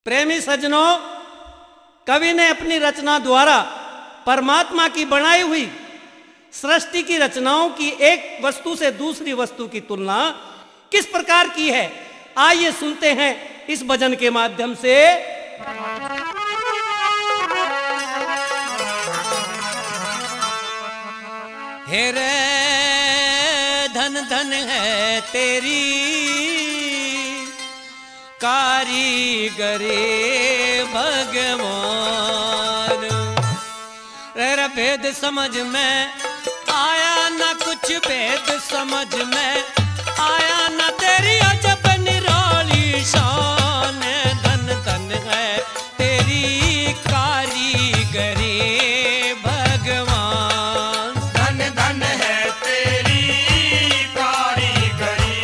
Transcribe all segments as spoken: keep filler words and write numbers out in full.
प्रेमी सज्जनों, कवि ने अपनी रचना द्वारा परमात्मा की बनाई हुई सृष्टि की रचनाओं की एक वस्तु से दूसरी वस्तु की तुलना किस प्रकार की है, आइए सुनते हैं इस भजन के माध्यम से। हे रे धन धन है तेरी कारीगरी भगवान। रे भेद समझ में आया न, कुछ भेद समझ में आया न, तेरी अजब निराली शान। धन धन है तेरी कारीगरी भगवान। धन धन है तेरी कारीगरी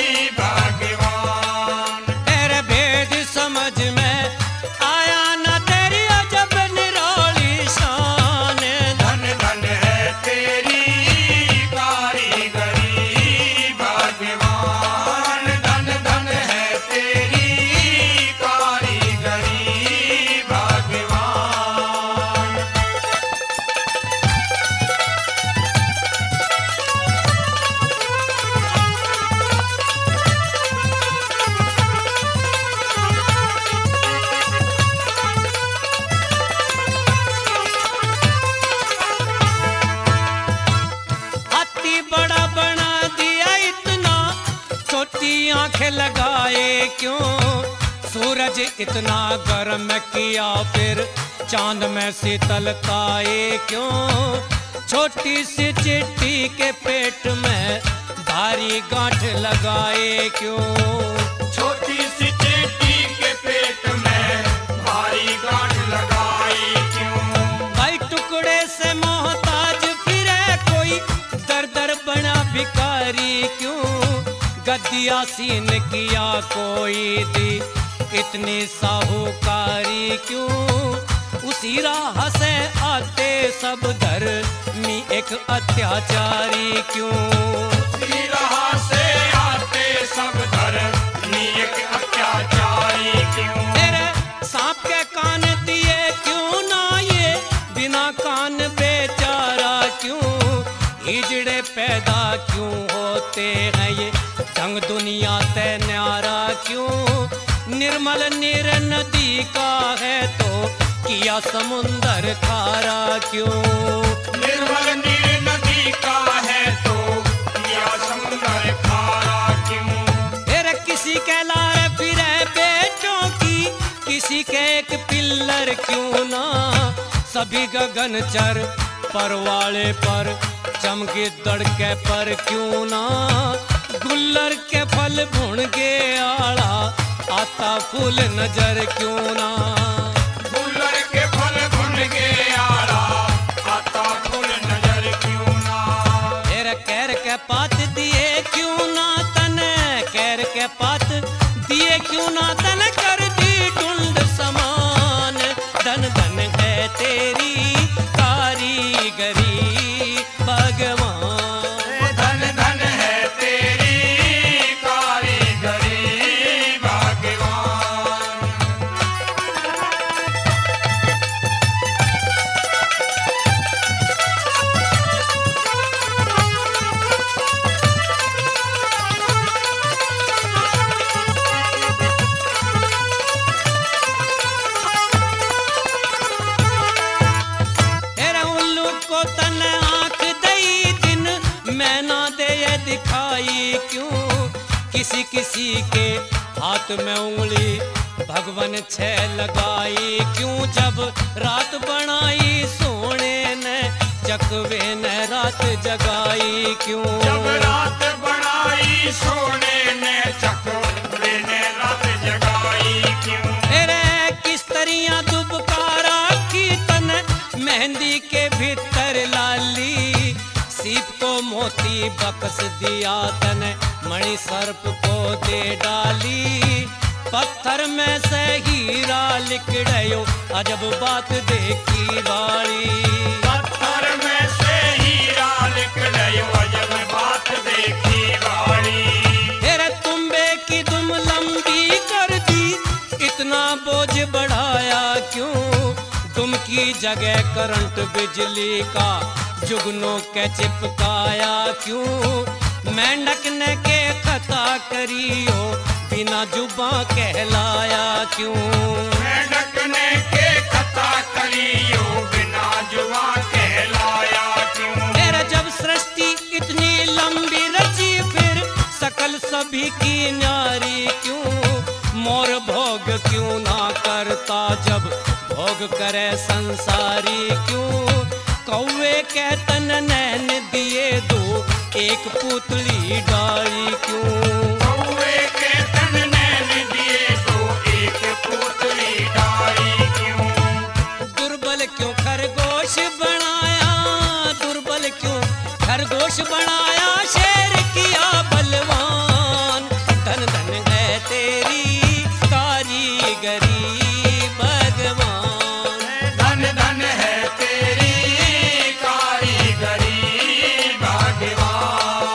भगवान। तेरे भेद समझ में आया न, तेरी अजब निराली शान। धन धन है तेरी कारीगरी भगवान। धन धन है तेरी कारीगरी भगवान। हाथी बड़ा बना दिया इतना, छोटी आंखें लगाए क्यों? सूरज इतना गर्म किया, फिर चांद में शीतलताए क्यों? छोटी सी चिट्ठी के पेट में भारी गांठ लगाए क्यों? छोटी सी चींटी के पेट में भारी गांठ लगाई क्यों? भाई टुकड़े से मोहताज फिरे कोई, दर दर बना भिखारी क्यों? गद्दिया सीन किया कोई दी, इतनी साहूकारी क्यों? उसी राह से आते सब धर्मी एक अत्याचारी क्यों? उसी राह से आते सब धर्मी एक अत्याचारी क्यों? तेरे सांप के कान दिए क्यों ना, ये बिना कान बेचारा क्यों? हिजड़े पैदा क्यों होते हैं ये, जंग दुनिया ते न्यारा क्यों? निर्मल नीर नदी का है तो किया समुंदर खारा क्यों? निर्मल नीर नदी का है तो किया समुंदर खारा क्यों? तेरे किसी के लारे फिरे बेटों की, किसी के एक पिल्लर क्यों ना? सभी गगन चर पर वाले पर चमके दड़के पर क्यों ना? गुल्लर के फल भुन के आड़ा, आता फूल नजर क्यों ना? गुल्लर के फल भुन के आड़ा, आता फूल नजर क्यों ना? तेरे कैर के पात दिए क्यों ना तने, कैर के पात दिए क्यों ना तने, कर दी टुंड समान। धन धन है तेरी कारीगरी भगवान। धन धन है तेरी कारीगरी भगवान। तेरे उल्लू को तन आंख दई दिन, मैं ना दे ये दिखाई क्यों? किसी किसी के हाथ में उंगली भगवन छह लगाई क्यों? जब रात बनाई सोने ने, चकवे ने रात जगाई क्यों? जब रात बनाई सोने ने, चकवे ने रात जगाई क्यों? तेरे किस तरिया दुबकारा की तन, मेहंदी के भीतर लाली, सीप को मोती बकस दिया तन, मणि सर्प को दे डाली। पत्थर में से हीरा लिकड़यो, अजब बात देखी वाली। पत्थर में से हीरा लिकड़यो, अजब बात देखी वाली। तेरे तुम्बे की दुम लंबी कर दी, इतना बोझ बढ़ाया क्यों, तुम की जगह करंट बिजली का जुगनों के चिपकाया क्यों। मेंढक ने के खता करियो बिना जुबा कहलाया क्यों। मेंढक ने के खता करियो बिना जुबा कहलाया क्यों। फिर जब सृष्टि इतनी लंबी रची फिर सकल सभी की न्यारी क्यों। मोर भोग क्यों ना करता जब भोग करे संसारी क्यों। कौवे के तन नैन दिए दो एक पुतली डाली क्यों। कौवे के तन नैन दिए दो एक पुतली डाली क्यों। दुर्बल क्यों खरगोश बनाया, दुर्बल क्यों खरगोश बनाया, शेर किया बलवान। धन धन है तेरी कारीगरी भगवान। धन धन है तेरी कारीगरी भगवान।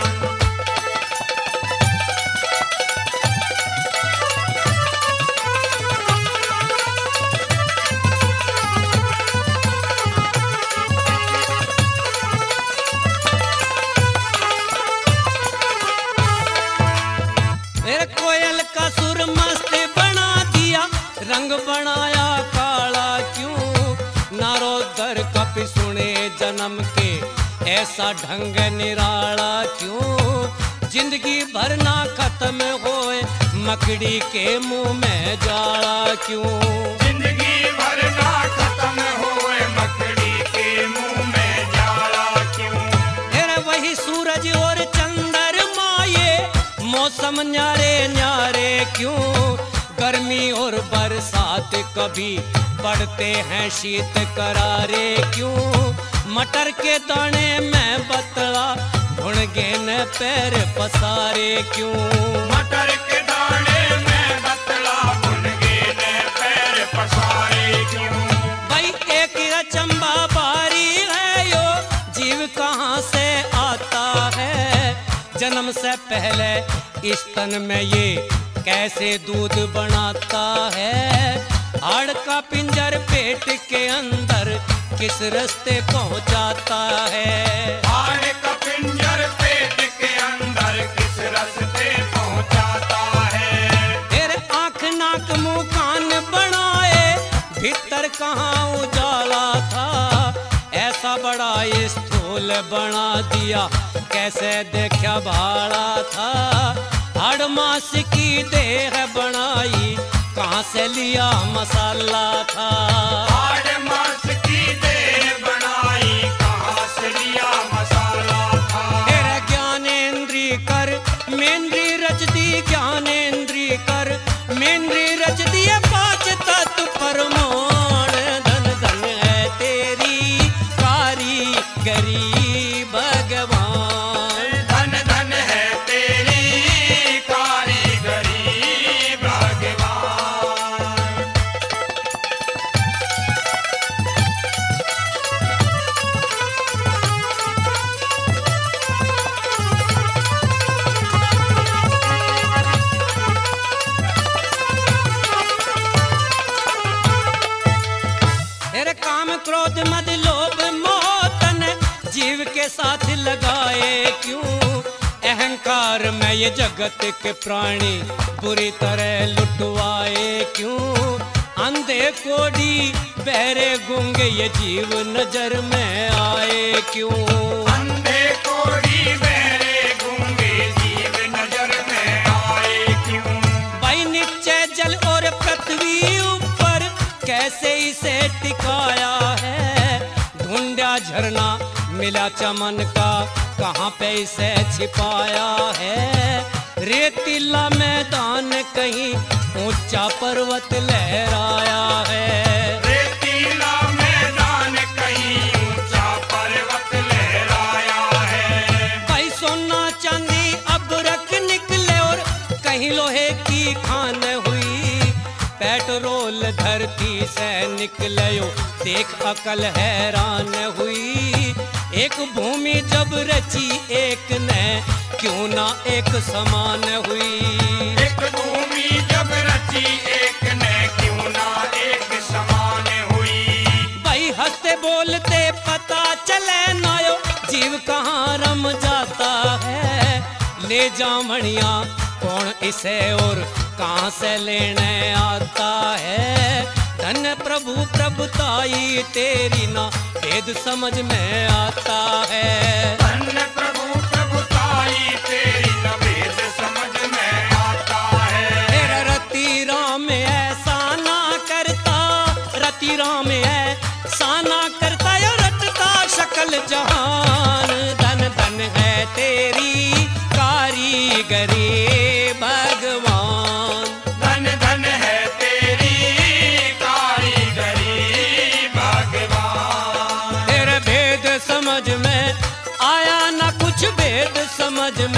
फिर कोयल का सुर मस्त बना दिया, रंग बनाया काला क्यों। नारोदर कपि सुने जन्म के ऐसा ढंग निराला क्यों। जिंदगी भर ना खत्म होए मकड़ी के मुंह में जाला क्यों। जिंदगी भर ना खत्म होए मकड़ी के मुंह में जाला क्यों। फिर वही सूरज और चंद्रमा ये मौसम न्यारे न्यारे क्यों। गर्मी और बरसात कभी पड़ते हैं शीत करारे क्यों। मटर के दाने में बतला भुनगे न पैर पसारे क्यों। मटर के दाने में बतला भुनगे ने पैर पसारे क्यों। भाई एक अचंबा बारी है यो, जीव कहाँ से आता है। जन्म से पहले इस तन में ये कैसे दूध बनाता है। हाड़ का पिंजर पेट के अंदर किस रास्ते पहुंचाता है। हाड़ का पिंजर पेट के अंदर किस रास्ते पहुंचाता है। फिर आंख नाक मुंह कान बनाए भीतर कहाँ उजाला था। ऐसा बड़ा स्थूल बना दिया कैसे देखा भाड़ा था। हाड़ मांस की देह बनाई कहाँ से लिया मसाला था। हाड़ मांस की देह बनाई कहाँ से लिया मसाला था। तेरा ज्ञानेंद्री कर मेंद्री रच दी, ज्ञानेंद्री कर मेंद्री रच दिए पांच तत्व परमाण। धन धन है तेरी कारीगरी भगवान। धन धन है तेरी कारीगरी भगवान। तेरे काम क्रोध मद लोभ मोह तन जीव के साथ लगाए क्यों। अहंकार में ये जगत के प्राणी बुरी तरह लुटवाए क्यों। अंधे कोड़ी बहरे गूंगे ये जीव नजर में आए क्यों। अंधे कोड़ी बहरे गूंगे जीव नजर में आए क्यों। भाई नीचे जल और पृथ्वी ऊपर कैसे इसे टिकाया है। ढूंढा झरना मिला चमन का कहाँ पे इसे छिपाया है। रेतीला मैदान कहीं ऊंचा पर्वत लहराया है। रेतीला मैदान कहीं ऊंचा पर्वत लहराया है। भाई सोना चांदी अब रख निकले और कहीं लोहे की खान हुई। पेट्रोल धरती से निकले देख अकल हैरान हुई। एक भूमि जब रची एक ने क्यों ना एक समान हुई। एक भूमि जब रची एक ने कहाँ रम जाता है, ले जा मणिया कौन इसे और कहाँ से लेने आता है। धन्य प्रभु प्रभुताई तेरी ना भेद समझ में आता है। धन्य प्रभु प्रभुताई तेरी न भेद समझ में आता है। तेरा रति राम ऐसा ना करता, रति राम ऐसा ना करता या रटता शकल जहान। धन धन है तेरी कारीगरी भगवान। धन धन है तेरी कारीगरी भगवान। तेरे भेद समझ में आया ना कुछ भेद समझ